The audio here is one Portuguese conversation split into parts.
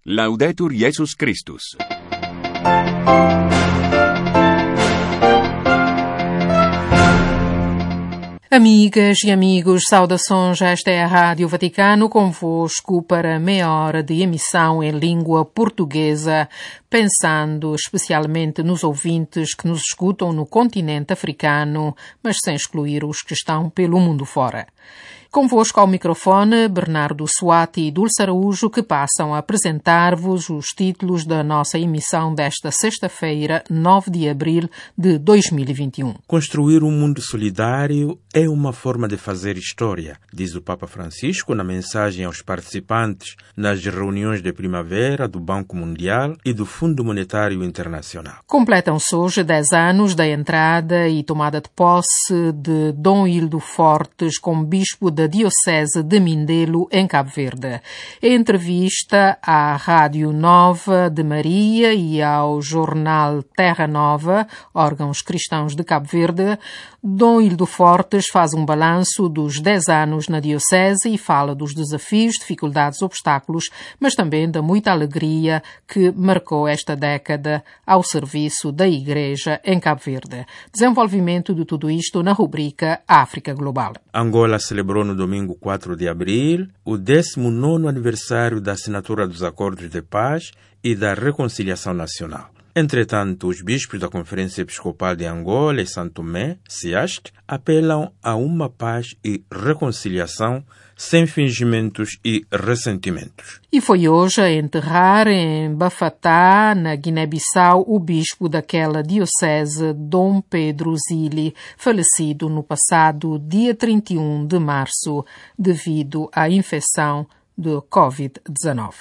Laudetur Jesus Christus. Amigas e amigos, saudações, esta é a Rádio Vaticano convosco para meia hora de emissão em língua portuguesa, pensando especialmente nos ouvintes que nos escutam no continente africano, mas sem excluir os que estão pelo mundo fora. Convosco ao microfone, Bernardo Suati e Dulce Araújo, que passam a apresentar-vos os títulos da nossa emissão desta sexta-feira, 9 de abril de 2021. Construir um mundo solidário é uma forma de fazer história, diz o Papa Francisco na mensagem aos participantes nas reuniões de primavera do Banco Mundial e do Fundo Monetário Internacional. Completam-se hoje 10 anos da entrada e tomada de posse de Dom Hildo Fortes como bispo da Diocese de Mindelo, em Cabo Verde. Em entrevista à Rádio Nova de Maria e ao jornal Terra Nova, órgãos cristãos de Cabo Verde, Dom Hildo Fortes faz um balanço dos 10 anos na Diocese e fala dos desafios, dificuldades, obstáculos, mas também da muita alegria que marcou esta década ao serviço da Igreja em Cabo Verde. Desenvolvimento de tudo isto na rubrica África Global. Angola celebrou no domingo 4 de abril o 19º aniversário da assinatura dos Acordos de Paz e da Reconciliação Nacional. Entretanto, os bispos da Conferência Episcopal de Angola e São Tomé, CIAST, apelam a uma paz e reconciliação sem fingimentos e ressentimentos. E foi hoje a enterrar em Bafatá, na Guiné-Bissau, o bispo daquela diocese, Dom Pedro Zili, falecido no passado dia 31 de março, devido à infecção do Covid-19.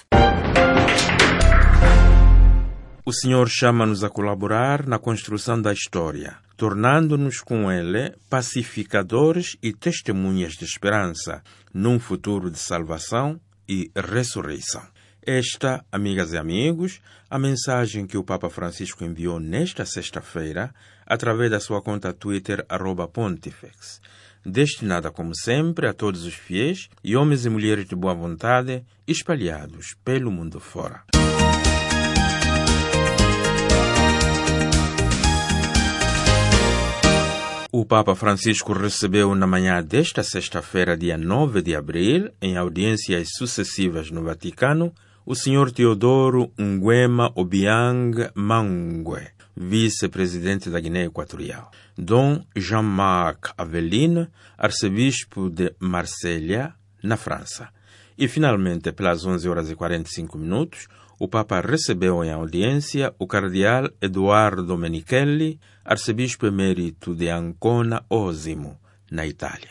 O Senhor chama-nos a colaborar na construção da história, tornando-nos com Ele pacificadores e testemunhas de esperança, num futuro de salvação e ressurreição. Esta, amigas e amigos, a mensagem que o Papa Francisco enviou nesta sexta-feira, através da sua conta Twitter, @Pontifex, destinada, como sempre, a todos os fiéis e homens e mulheres de boa vontade espalhados pelo mundo fora. O Papa Francisco recebeu na manhã desta sexta-feira, dia 9 de abril, em audiências sucessivas no Vaticano, o Sr. Teodoro Nguema Obiang Mangue, vice-presidente da Guiné Equatorial, Dom Jean-Marc Aveline, arcebispo de Marselha, na França. E, finalmente, pelas 11h45, o Papa recebeu em audiência o cardeal Eduardo Menichelli, arcebispo emérito de Ancona Osimo, na Itália.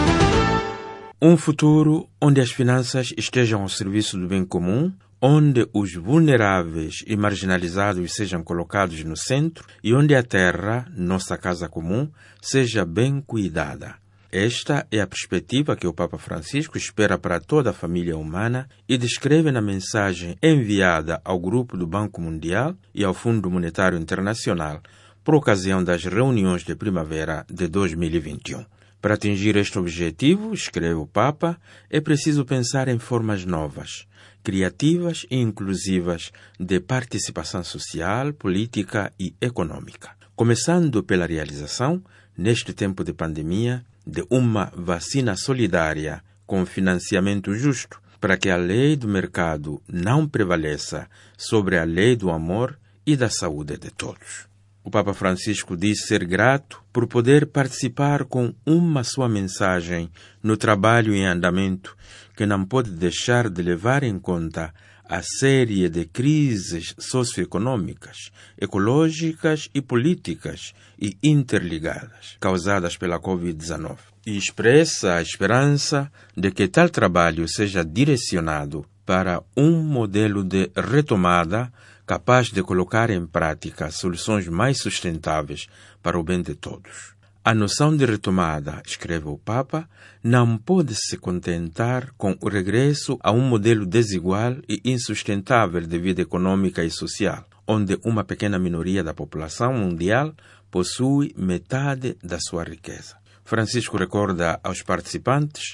Um futuro onde as finanças estejam ao serviço do bem comum, onde os vulneráveis e marginalizados sejam colocados no centro e onde a terra, nossa casa comum, seja bem cuidada. Esta é a perspectiva que o Papa Francisco espera para toda a família humana e descreve na mensagem enviada ao Grupo do Banco Mundial e ao Fundo Monetário Internacional por ocasião das reuniões de primavera de 2021. Para atingir este objetivo, escreve o Papa, é preciso pensar em formas novas, criativas e inclusivas de participação social, política e econômica. Começando pela realização, neste tempo de pandemia, de uma vacina solidária com financiamento justo, para que a lei do mercado não prevaleça sobre a lei do amor e da saúde de todos. O Papa Francisco diz ser grato por poder participar com uma sua mensagem no trabalho em andamento, que não pode deixar de levar em conta a série de crises socioeconômicas, ecológicas e políticas e interligadas, causadas pela Covid-19, e expressa a esperança de que tal trabalho seja direcionado para um modelo de retomada capaz de colocar em prática soluções mais sustentáveis para o bem de todos. A noção de retomada, escreve o Papa, não pode se contentar com o regresso a um modelo desigual e insustentável de vida econômica e social, onde uma pequena minoria da população mundial possui metade da sua riqueza. Francisco recorda aos participantes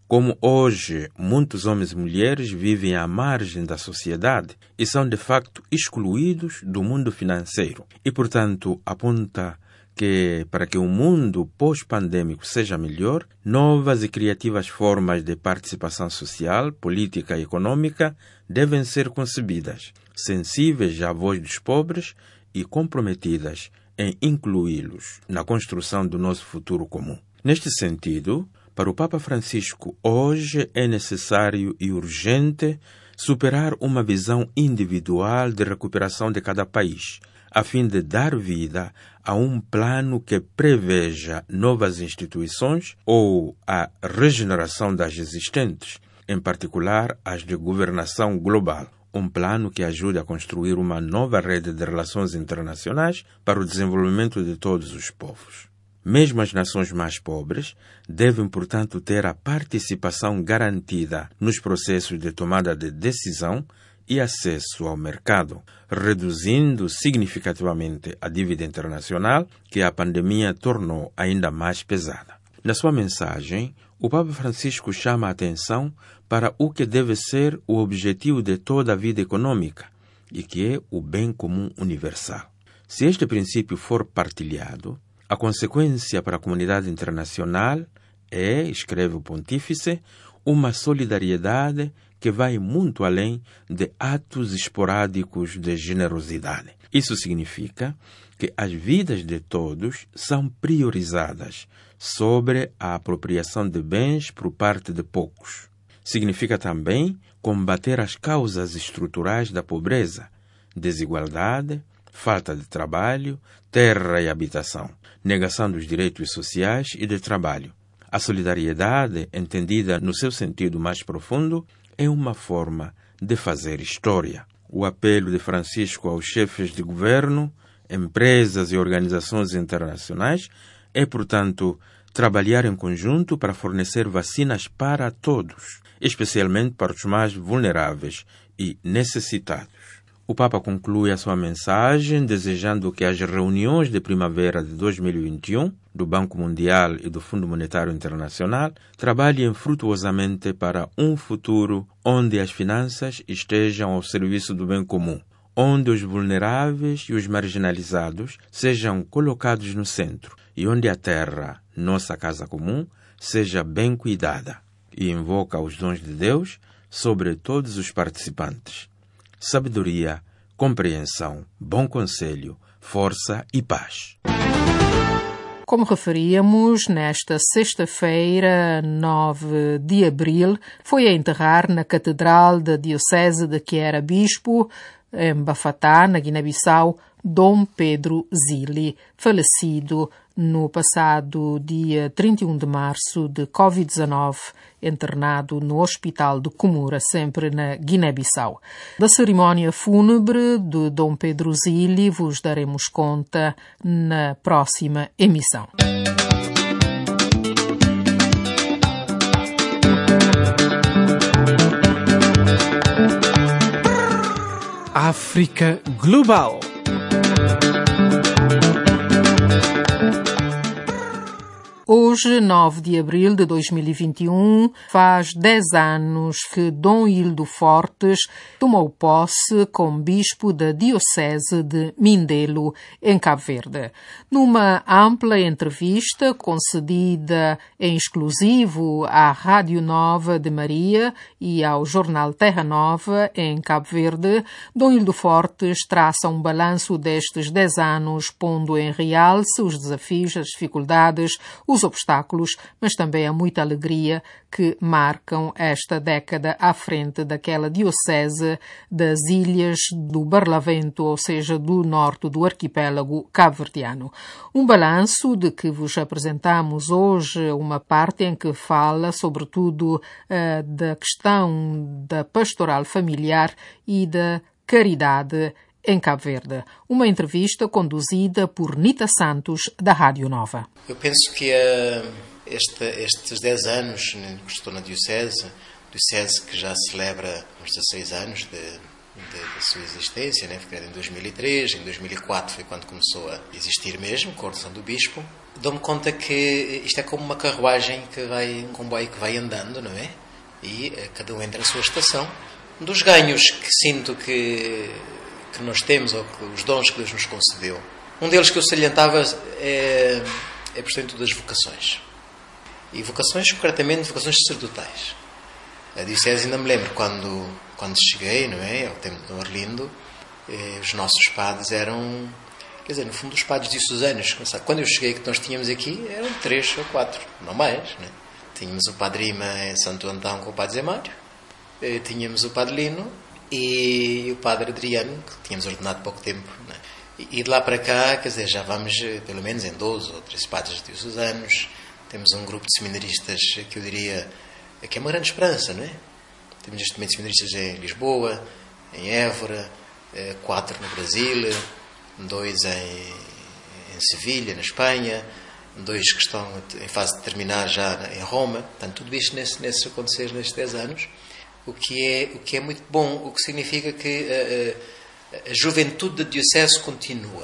Como hoje muitos homens e mulheres vivem à margem da sociedade e são de facto excluídos do mundo financeiro. E, portanto, aponta que para que o mundo pós-pandêmico seja melhor, novas e criativas formas de participação social, política e econômica devem ser concebidas, sensíveis à voz dos pobres e comprometidas em incluí-los na construção do nosso futuro comum. Neste sentido, para o Papa Francisco, hoje é necessário e urgente superar uma visão individual de recuperação de cada país, a fim de dar vida a um plano que preveja novas instituições ou a regeneração das existentes, em particular as de governação global. Um plano que ajude a construir uma nova rede de relações internacionais para o desenvolvimento de todos os povos. Mesmo as nações mais pobres devem, portanto, ter a participação garantida nos processos de tomada de decisão e acesso ao mercado, reduzindo significativamente a dívida internacional que a pandemia tornou ainda mais pesada. Na sua mensagem, o Papa Francisco chama a atenção para o que deve ser o objetivo de toda a vida econômica, e que é o bem comum universal. Se este princípio for partilhado, a consequência para a comunidade internacional é, escreve o Pontífice, uma solidariedade que vai muito além de atos esporádicos de generosidade. Isso significa que as vidas de todos são priorizadas sobre a apropriação de bens por parte de poucos. Significa também combater as causas estruturais da pobreza, desigualdade, falta de trabalho, terra e habitação, negação dos direitos sociais e de trabalho. A solidariedade, entendida no seu sentido mais profundo, é uma forma de fazer história. O apelo de Francisco aos chefes de governo, empresas e organizações internacionais é, portanto, trabalhar em conjunto para fornecer vacinas para todos, especialmente para os mais vulneráveis e necessitados. O Papa conclui a sua mensagem desejando que as reuniões de primavera de 2021 do Banco Mundial e do Fundo Monetário Internacional trabalhem frutuosamente para um futuro onde as finanças estejam ao serviço do bem comum, onde os vulneráveis e os marginalizados sejam colocados no centro e onde a terra, nossa casa comum, seja bem cuidada. E invoca os dons de Deus sobre todos os participantes. Sabedoria, compreensão, bom conselho, força e paz. Como referíamos, nesta sexta-feira, 9 de abril, foi a enterrar na Catedral da Diocese de que era bispo, em Bafatá, na Guiné-Bissau, Dom Pedro Zili, falecido no passado dia 31 de março de Covid-19, internado no Hospital de Comura, sempre na Guiné-Bissau. Da cerimónia fúnebre de Dom Pedro Zili vos daremos conta na próxima emissão. África Global. Hoje, 9 de abril de 2021, faz 10 anos que Dom Hildo Fortes tomou posse como bispo da Diocese de Mindelo, em Cabo Verde. Numa ampla entrevista concedida em exclusivo à Rádio Nova de Maria e ao jornal Terra Nova, em Cabo Verde, Dom Hildo Fortes traça um balanço destes 10 anos, pondo em realce os desafios, as dificuldades, os obstáculos, mas também há muita alegria que marcam esta década à frente daquela diocese das ilhas do Barlavento, ou seja, do norte do arquipélago cabo-verdiano. Um balanço de que vos apresentamos hoje uma parte em que fala, sobretudo, da questão da pastoral familiar e da caridade em Cabo Verde. Uma entrevista conduzida por Nita Santos, da Rádio Nova. Eu penso que estes 10 anos que estou na Diocese que já celebra uns 16 anos de sua existência, né? Foi criada em 2003, em 2004 foi quando começou a existir mesmo, com a ordenação do bispo. Dou-me conta que isto é como uma carruagem um comboio que vai andando, não é? E cada um entra na sua estação. Um dos ganhos que sinto que nós temos, ou que os dons que Deus nos concedeu, um deles que eu salientava é portanto, das vocações. E vocações, concretamente, vocações sacerdotais. A diocese, ainda me lembro, quando cheguei, não é, ao tempo de Arlindo, os nossos padres eram, quer dizer, no fundo, os padres diocesanos. Quando eu cheguei, que nós tínhamos aqui, eram 3 ou 4, não mais, não é? Tínhamos o padre Ima em Santo Antão com o padre Zé Mário, tínhamos o padre Lino e o padre Adriano, que tínhamos ordenado há pouco tempo, não é? E de lá para cá, quer dizer, já vamos pelo menos em 12 ou 13 padres diocesanos. Temos um grupo de seminaristas que eu diria que é uma grande esperança, não é? Temos neste momento seminaristas em Lisboa, em Évora, 4 no Brasil, 2 em Sevilha, na Espanha, 2 que estão em fase de terminar já em Roma. Portanto, tudo isto nesses acontecer nestes 10 anos, o que é muito bom, o que significa que a juventude da diocese continua.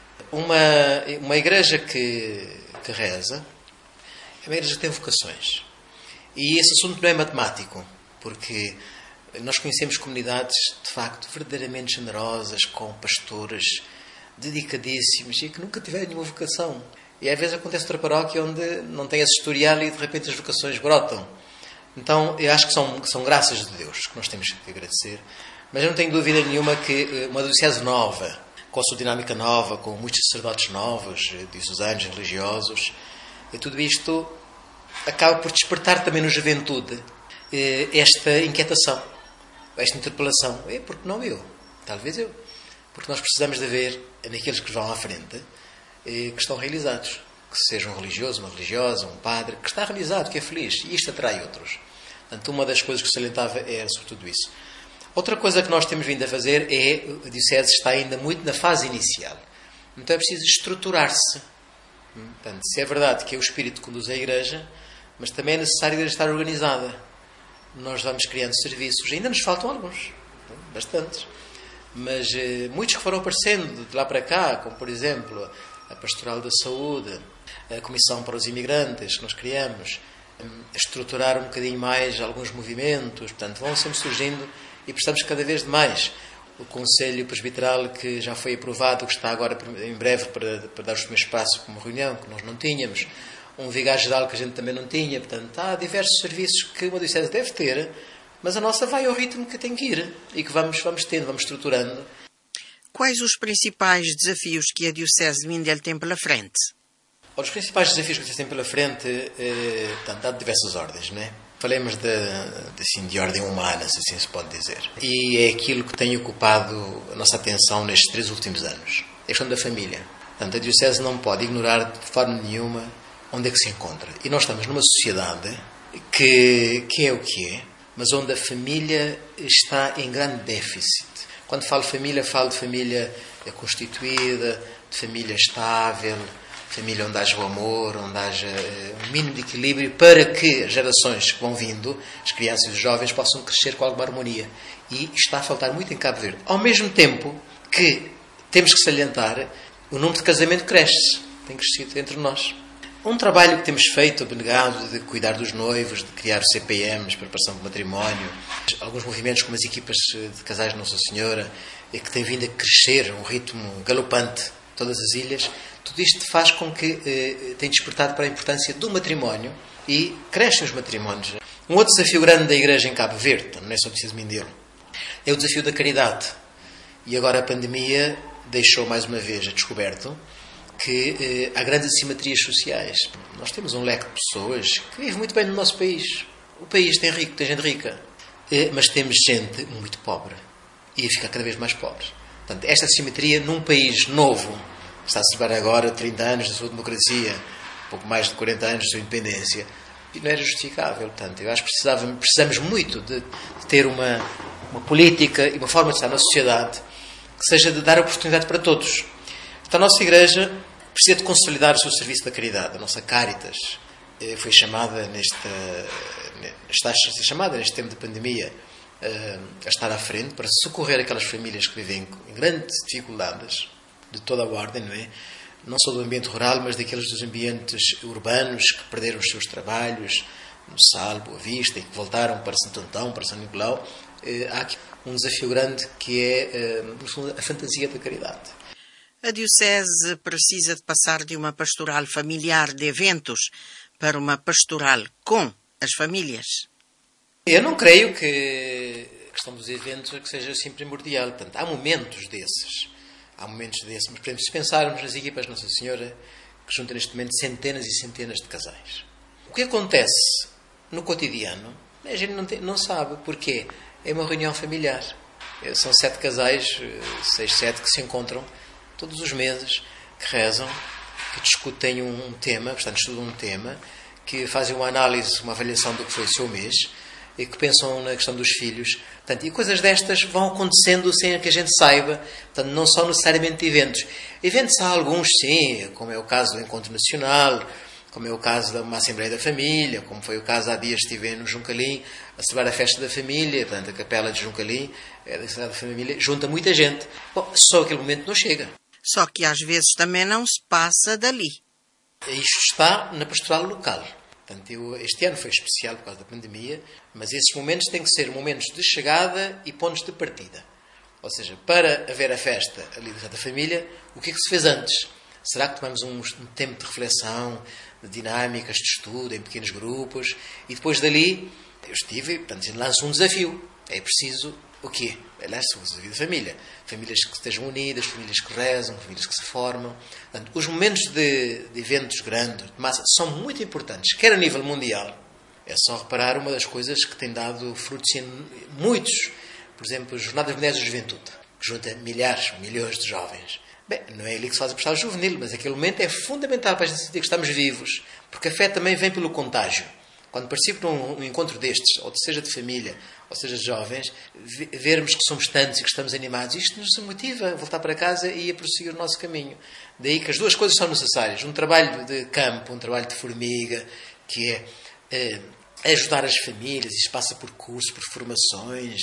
Uma igreja que reza é uma igreja que tem vocações. E esse assunto não é matemático, porque nós conhecemos comunidades, de facto, verdadeiramente generosas, com pastores dedicadíssimos e que nunca tiveram nenhuma vocação. E às vezes acontece outra paróquia onde não tem esse historial e de repente as vocações brotam. Então, eu acho que são graças de Deus que nós temos que agradecer. Mas eu não tenho dúvida nenhuma que uma diocese nova, com a sua dinâmica nova, com muitos sacerdotes novos, diocesanos, religiosos, e tudo isto acaba por despertar também na juventude esta inquietação, esta interpelação. Porque não eu? Talvez eu. Porque nós precisamos de ver naqueles que vão à frente que estão realizados. Que seja um religioso, uma religiosa, um padre, que está realizado, que é feliz. E isto atrai outros. Portanto, uma das coisas que salientava era sobretudo isso. Outra coisa que nós temos vindo a fazer é, a diocese está ainda muito na fase inicial. Então é preciso estruturar-se. Portanto, se é verdade que é o Espírito que conduz a Igreja, mas também é necessário a Igreja estar organizada. Nós vamos criando serviços, ainda nos faltam alguns, bastantes, mas muitos que foram aparecendo de lá para cá, como por exemplo a Pastoral da Saúde, a Comissão para os Imigrantes que nós criamos, estruturar um bocadinho mais alguns movimentos, portanto vão sempre surgindo e precisamos cada vez de mais. O Conselho Presbiteral, que já foi aprovado, que está agora em breve para dar o meu espaço como reunião, que nós não tínhamos. Um vigário-geral que a gente também não tinha. Portanto, há diversos serviços que uma diocese deve ter, mas a nossa vai ao ritmo que tem que ir e que vamos tendo, vamos estruturando. Quais os principais desafios que a diocese de Mindelo tem pela frente? Os principais desafios que a diocese tem pela frente, portanto, há de diversas ordens, não é? Falemos de ordem humana, se assim se pode dizer. E é aquilo que tem ocupado a nossa atenção nestes 3 últimos anos. É a questão da família. Portanto, a diocese não pode ignorar de forma nenhuma onde é que se encontra. E nós estamos numa sociedade que é o que é, mas onde a família está em grande déficit. Quando falo de família constituída, de família estável, família onde haja o amor, onde haja um mínimo de equilíbrio para que as gerações que vão vindo, as crianças e os jovens, possam crescer com alguma harmonia. E está a faltar muito em Cabo Verde. Ao mesmo tempo que temos que salientar, o número de casamento cresce, tem crescido entre nós. Um trabalho que temos feito, abnegado, de cuidar dos noivos, de criar CPMs, preparação de matrimónio, alguns movimentos como as equipas de casais de Nossa Senhora, que tem vindo a crescer a um ritmo galopante, todas as ilhas. Tudo isto faz com que tenha despertado para a importância do matrimónio e crescem os matrimónios. Um outro desafio grande da Igreja em Cabo Verde, não é só preciso Mindelo, é o desafio da caridade. E agora a pandemia deixou mais uma vez a descoberto que há grandes assimetrias sociais. Nós temos um leque de pessoas que vivem muito bem no nosso país. O país tem gente rica, mas temos gente muito pobre e a ficar cada vez mais pobre. Portanto, esta assimetria num país novo, está a celebrar agora 30 anos da sua democracia, pouco mais de 40 anos da sua independência, e não era justificável. Portanto, eu acho que precisamos muito de ter uma política e uma forma de estar na sociedade que seja de dar oportunidade para todos. Então, a nossa Igreja precisa de consolidar o seu serviço da caridade. A nossa Caritas foi chamada neste tempo de pandemia a estar à frente para socorrer aquelas famílias que vivem em grandes dificuldades de toda a ordem, não é? Não só do ambiente rural, mas daqueles dos ambientes urbanos que perderam os seus trabalhos no Sal, Boa Vista, e que voltaram para Santo Antão, para São Nicolau. Há aqui um desafio grande que é, no fundo, a fantasia da caridade. A Diocese precisa de passar de uma pastoral familiar de eventos para uma pastoral com as famílias? Eu não creio que a questão dos eventos é que seja assim primordial. Portanto, há momentos desses. Mas, por exemplo, se pensarmos nas equipas Nossa Senhora, que juntam neste momento centenas e centenas de casais. O que acontece no cotidiano, a gente não sabe. Porquê? É uma reunião familiar. São 7 casais, 6, 7, que se encontram todos os meses, que rezam, que discutem um tema, portanto, estudam um tema, que fazem uma análise, uma avaliação do que foi o seu mês, e que pensam na questão dos filhos. Portanto, e coisas destas vão acontecendo sem que a gente saiba. Portanto, não são necessariamente eventos. Eventos há alguns, sim, como é o caso do Encontro Nacional, como é o caso de uma Assembleia da Família, como foi o caso há dias estive no Juncalim a celebrar a festa da família, portanto, a capela de Juncalim, da cidade da família, junta muita gente. Bom, só aquele momento não chega. Só que às vezes também não se passa dali. Isto está na pastoral local. Portanto, este ano foi especial por causa da pandemia, mas esses momentos têm que ser momentos de chegada e pontos de partida. Ou seja, para haver a festa ali da família, o que é que se fez antes? Será que tomamos um tempo de reflexão, de dinâmicas, de estudo, em pequenos grupos? E depois dali, eu estive, portanto, lanço um desafio. É preciso o quê? Aliás, o desafio da família. Famílias que estejam unidas, famílias que rezam, famílias que se formam. Portanto, os momentos de eventos grandes, de massa, são muito importantes, quer a nível mundial. É só reparar uma das coisas que tem dado frutos em muitos. Por exemplo, as Jornadas Mundiais da Juventude, que junta milhares, milhões de jovens. Bem, não é ali que se faz a pastoral juvenil, mas aquele momento é fundamental para a gente sentir que estamos vivos, porque a fé também vem pelo contágio. Quando participo num encontro destes, ou seja de família, ou seja de jovens, vermos que somos tantos e que estamos animados, isto nos motiva a voltar para casa e a prosseguir o nosso caminho. Daí que as duas coisas são necessárias. Um trabalho de campo, um trabalho de formiga, que é ajudar as famílias, isto passa por cursos, por formações,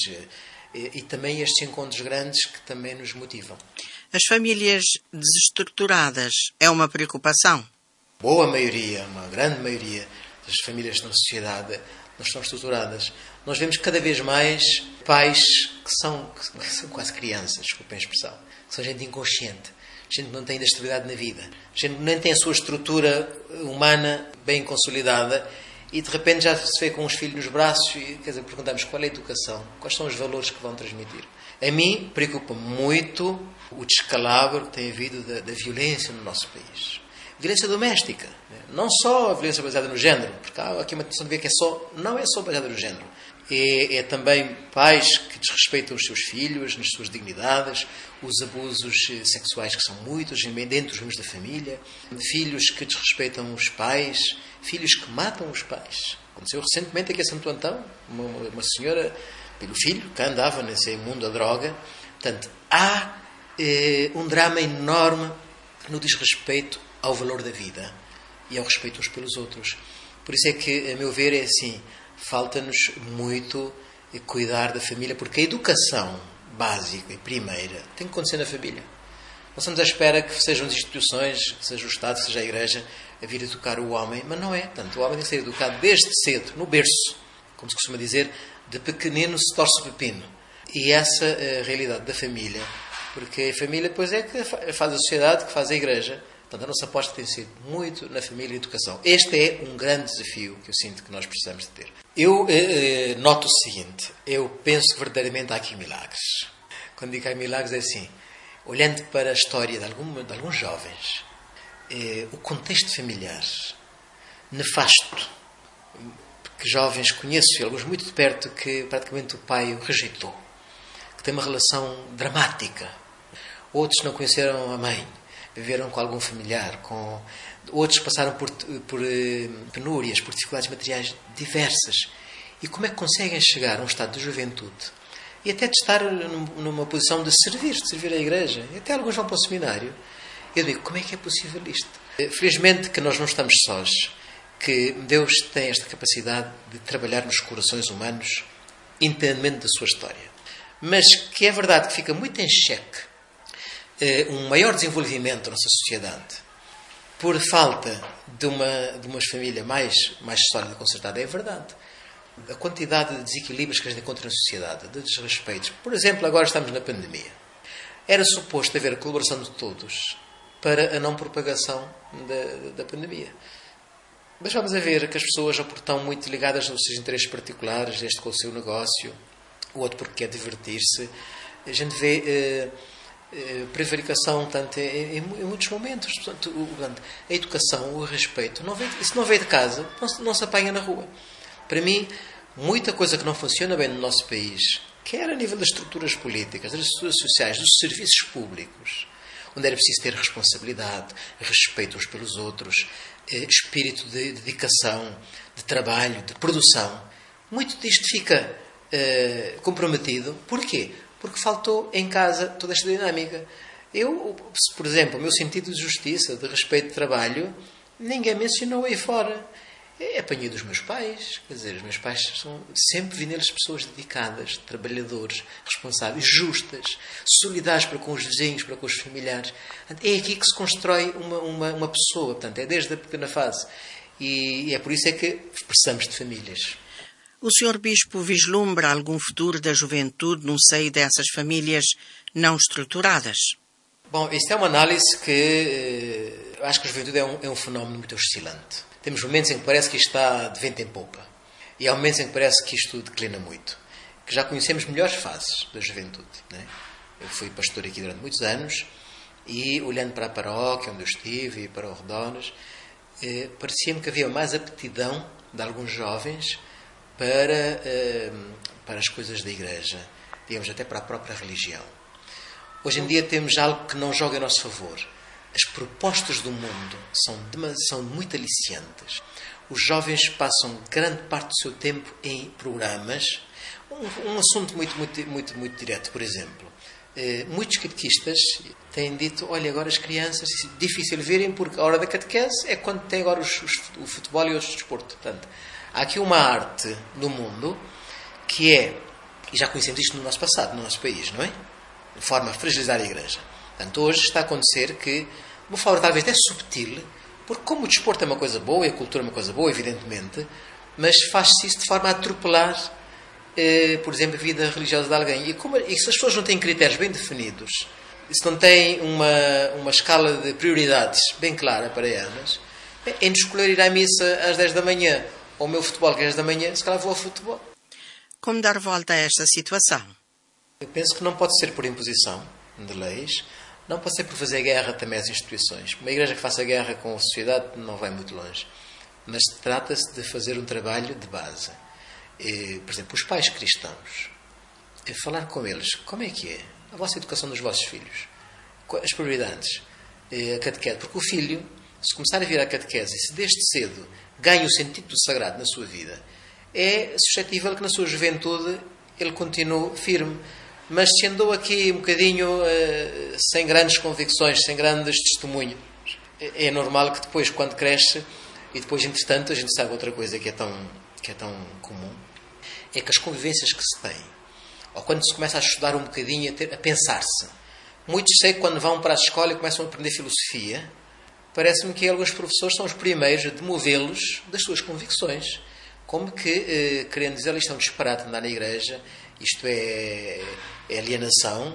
e também estes encontros grandes que também nos motivam. As famílias desestruturadas é uma preocupação? Boa maioria, uma grande maioria das famílias na sociedade não estão estruturadas. Nós vemos cada vez mais pais que são quase crianças, desculpem a expressão, que são gente inconsciente, gente que não tem ainda estabilidade na vida, gente que nem tem a sua estrutura humana bem consolidada e de repente já se vê com os filhos nos braços e, quer dizer, perguntamos qual é a educação, quais são os valores que vão transmitir. A mim preocupa muito o descalabro que tem havido da violência no nosso país. Violência doméstica, não só a violência baseada no género, porque há aqui uma tentação de ver que não é só baseada no género. É também pais que desrespeitam os seus filhos, nas suas dignidades, os abusos sexuais que são muitos, dentro dos membros da família, filhos que desrespeitam os pais, filhos que matam os pais. Aconteceu recentemente aqui em Santo Antão, uma senhora, pelo filho, que andava nesse mundo da droga. Portanto, há um drama enorme no desrespeito ao valor da vida e ao respeito uns pelos outros. Por isso é que, a meu ver, é assim, falta-nos muito cuidar da família, porque a educação básica e primeira tem que acontecer na família. Não estamos à espera que sejam as instituições, que seja o Estado, que seja a Igreja, a vir educar o homem, mas não é. Portanto, o homem tem que ser educado desde cedo, no berço, como se costuma dizer, de pequenino se torce o pepino. E essa é a realidade da família, porque a família depois é que faz a sociedade, que faz a Igreja. Portanto, a nossa aposta tem sido muito na família e educação. Este é um grande desafio que eu sinto que nós precisamos de ter. Eu noto o seguinte, eu penso que verdadeiramente há aqui milagres. Quando digo que há milagres é assim, olhando para a história de alguns jovens, o contexto familiar nefasto, que jovens conheço, alguns muito de perto, que praticamente o pai o rejeitou, que tem uma relação dramática. Outros não conheceram a mãe, viveram com algum familiar, outros passaram por penúrias, por dificuldades materiais diversas. E como é que conseguem chegar a um estado de juventude e até de estar numa posição de servir a Igreja? E até alguns vão para o seminário. Eu digo, como é que é possível isto? Felizmente que nós não estamos sós, que Deus tem esta capacidade de trabalhar nos corações humanos entendimento da sua história. Mas que é verdade que fica muito em xeque um maior desenvolvimento da nossa sociedade por falta de uma família mais sólida e concertada, é verdade. A quantidade de desequilíbrios que a gente encontra na sociedade, de desrespeitos. Por exemplo, agora estamos na pandemia. Era suposto haver a colaboração de todos para a não propagação da pandemia. Mas vamos a ver que as pessoas ou porque estão muito ligadas aos seus interesses particulares, este com o seu negócio, o outro porque quer divertir-se. A gente vê prevaricação tanto em muitos momentos. Portanto, a educação, o respeito, isso não veio de casa, não se apanha na rua. Para mim, muita coisa que não funciona bem no nosso país, quer a nível das estruturas políticas, das estruturas sociais, dos serviços públicos, onde era preciso ter responsabilidade, respeito uns pelos outros, espírito de dedicação, de trabalho, de produção. Muito disto fica comprometido. Porquê? Porque faltou em casa toda esta dinâmica. Por exemplo, o meu sentido de justiça, de respeito de trabalho, ninguém mencionou aí fora. Apanhei dos meus pais. Quer dizer, os meus pais sempre vi neles pessoas dedicadas, trabalhadores, responsáveis, justas, solidários para com os vizinhos, para com os familiares. É aqui que se constrói uma pessoa. Portanto, é desde a pequena fase. E é por isso é que precisamos de famílias. O Sr. Bispo vislumbra algum futuro da juventude no seio dessas famílias não estruturadas? Bom, isto é uma análise que eu acho que a juventude é um fenómeno muito oscilante. Temos momentos em que parece que isto está de vento em popa. E há momentos em que parece que isto declina muito. Que já conhecemos melhores fases da juventude. Né? Eu fui pastor aqui durante muitos anos e, olhando para a paróquia onde eu estive e para os redores, parecia-me que havia mais aptidão de alguns jovens para as coisas da Igreja, digamos até para a própria religião. Hoje em dia temos algo que não joga a nosso favor. As propostas do mundo são muito aliciantes. Os jovens passam grande parte do seu tempo em programas. Um assunto muito direto, por exemplo. Muitos catequistas têm dito, olha, agora as crianças, é difícil verem porque a hora da catequese é quando tem agora o futebol e o desporto. Portanto, há aqui uma arte no mundo que e já conhecemos isto no nosso passado, no nosso país, não é? De forma a fragilizar a Igreja. Portanto, hoje está a acontecer que, de uma forma talvez até subtil, porque como o desporto é uma coisa boa e a cultura é uma coisa boa, evidentemente, mas faz-se isso de forma a atropelar, por exemplo, a vida religiosa de alguém. E se as pessoas não têm critérios bem definidos, se não têm uma escala de prioridades bem clara para elas, entre escolher ir à missa às 10 da manhã ou o meu futebol que é às 10 da manhã, se calhar vou ao futebol. Como dar volta a esta situação? Eu penso que não pode ser por imposição de leis, não pode ser por fazer guerra também às instituições. Uma igreja que faça guerra com a sociedade não vai muito longe. Mas trata-se de fazer um trabalho de base. Por exemplo, os pais cristãos. Falar com eles. Como é que é a vossa educação dos vossos filhos? As prioridades. A catequese. Porque o filho, se começar a vir à catequese, se desde cedo ganha o sentido do sagrado na sua vida, é suscetível que na sua juventude ele continue firme. Mas se andou aqui um bocadinho sem grandes convicções, sem grandes testemunhos, é normal que depois, quando cresce, e depois, entretanto, a gente sabe outra coisa que é tão comum, é que as convivências que se têm, ou quando se começa a estudar um bocadinho, a pensar-se. Muitos sei que quando vão para a escola e começam a aprender filosofia, parece-me que alguns professores são os primeiros a demovê-los das suas convicções. Como que, querendo dizer, isto é um disparate andar na igreja, isto é alienação,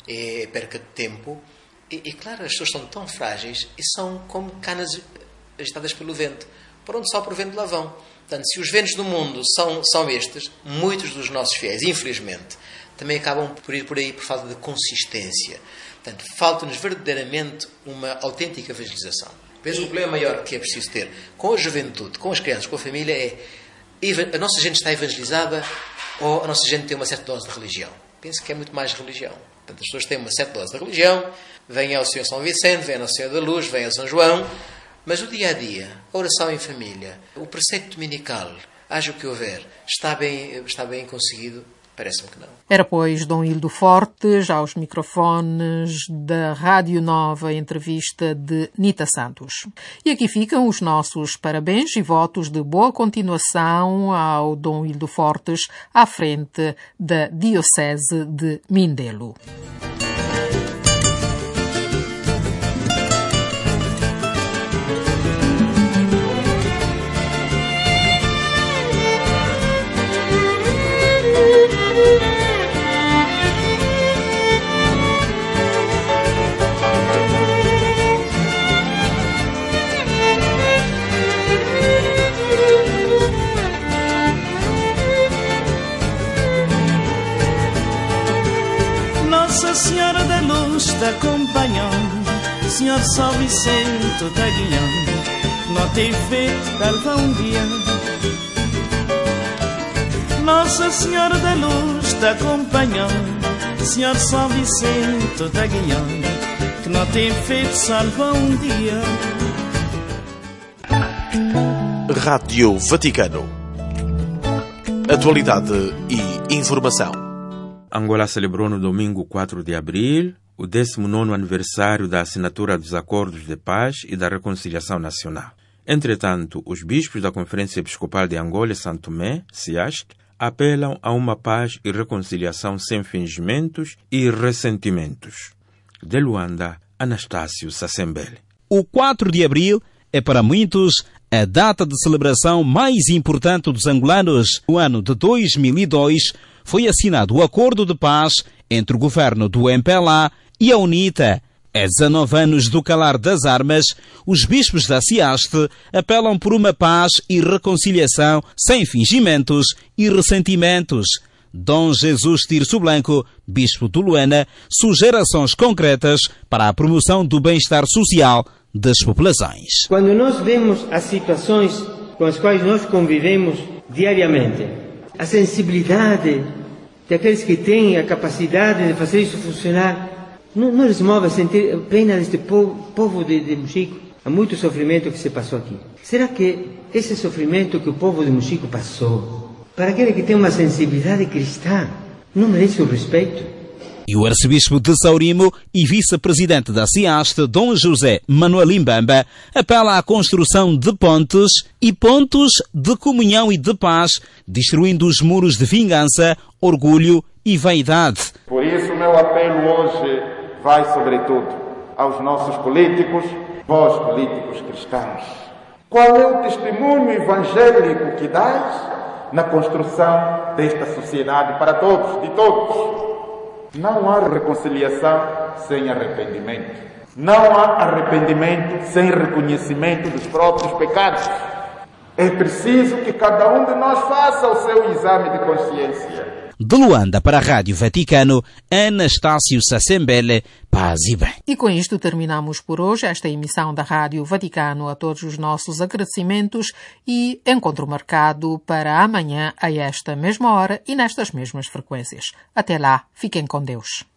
é perca de tempo. E claro, as pessoas são tão frágeis e são como canas agitadas pelo vento. Por onde sopra o vento lá vão. Portanto, se os ventos do mundo são estes, muitos dos nossos fiéis, infelizmente, também acabam por ir por aí por falta de consistência. Portanto, falta-nos verdadeiramente uma autêntica evangelização. Penso que o problema maior que é preciso ter com a juventude, com as crianças, com a família é a nossa gente está evangelizada ou a nossa gente tem uma certa dose de religião? Penso que é muito mais religião. Portanto, as pessoas têm uma certa dose de religião, vêm ao Senhor São Vicente, vêm ao Senhor da Luz, vêm a São João, mas o dia-a-dia, a oração em família, o preceito dominical, haja o que houver, está bem conseguido? Parece-me que não. Era, pois, Dom Hildo Fortes, aos microfones da Rádio Nova, entrevista de Nita Santos. E aqui ficam os nossos parabéns e votos de boa continuação ao Dom Hildo Fortes à frente da Diocese de Mindelo. Nossa Senhora da Luz te acompanhou, Senhor São Vicente te guiou, não tem feito calva um dia. Nossa Senhora da Luz te acompanhou, Senhor São Vicente te guiou, que não tem feito salva um dia. Rádio Vaticano. Atualidade e informação. Angola celebrou no domingo 4 de abril o 19º aniversário da assinatura dos Acordos de Paz e da Reconciliação Nacional. Entretanto, os bispos da Conferência Episcopal de Angola e São Tomé, CIAST, apelam a uma paz e reconciliação sem fingimentos e ressentimentos. De Luanda, Anastácio Sassembele. O 4 de abril é para muitos a data de celebração mais importante dos angolanos. No ano de 2002, foi assinado o Acordo de Paz entre o governo do MPLA e a UNITA. A 19 anos do calar das armas, os bispos da CIAST apelam por uma paz e reconciliação sem fingimentos e ressentimentos. Dom Jesus Tirso Blanco, bispo de Luanda, sugere ações concretas para a promoção do bem-estar social das populações. Quando nós vemos as situações com as quais nós convivemos diariamente, a sensibilidade daqueles que têm a capacidade de fazer isso funcionar, não nos move a sentir pena deste povo de Mochico. Há muito sofrimento que se passou aqui. Será que esse sofrimento que o povo de Mochico passou, para aquele que tem uma sensibilidade cristã, não merece o respeito? E o arcebispo de Saurimo e vice-presidente da CIAST, Dom José Manuel Imbamba, apela à construção de pontes e pontos de comunhão e de paz, destruindo os muros de vingança, orgulho e vaidade. Por isso o meu apelo hoje vai sobretudo aos nossos políticos, vós políticos cristãos. Qual é o testemunho evangélico que dais na construção desta sociedade para todos, de todos? Não há reconciliação sem arrependimento. Não há arrependimento sem reconhecimento dos próprios pecados. É preciso que cada um de nós faça o seu exame de consciência. De Luanda para a Rádio Vaticano, Anastácio Sassembele, paz e bem. E com isto terminamos por hoje esta emissão da Rádio Vaticano. A todos os nossos agradecimentos e encontro marcado para amanhã a esta mesma hora e nestas mesmas frequências. Até lá, fiquem com Deus.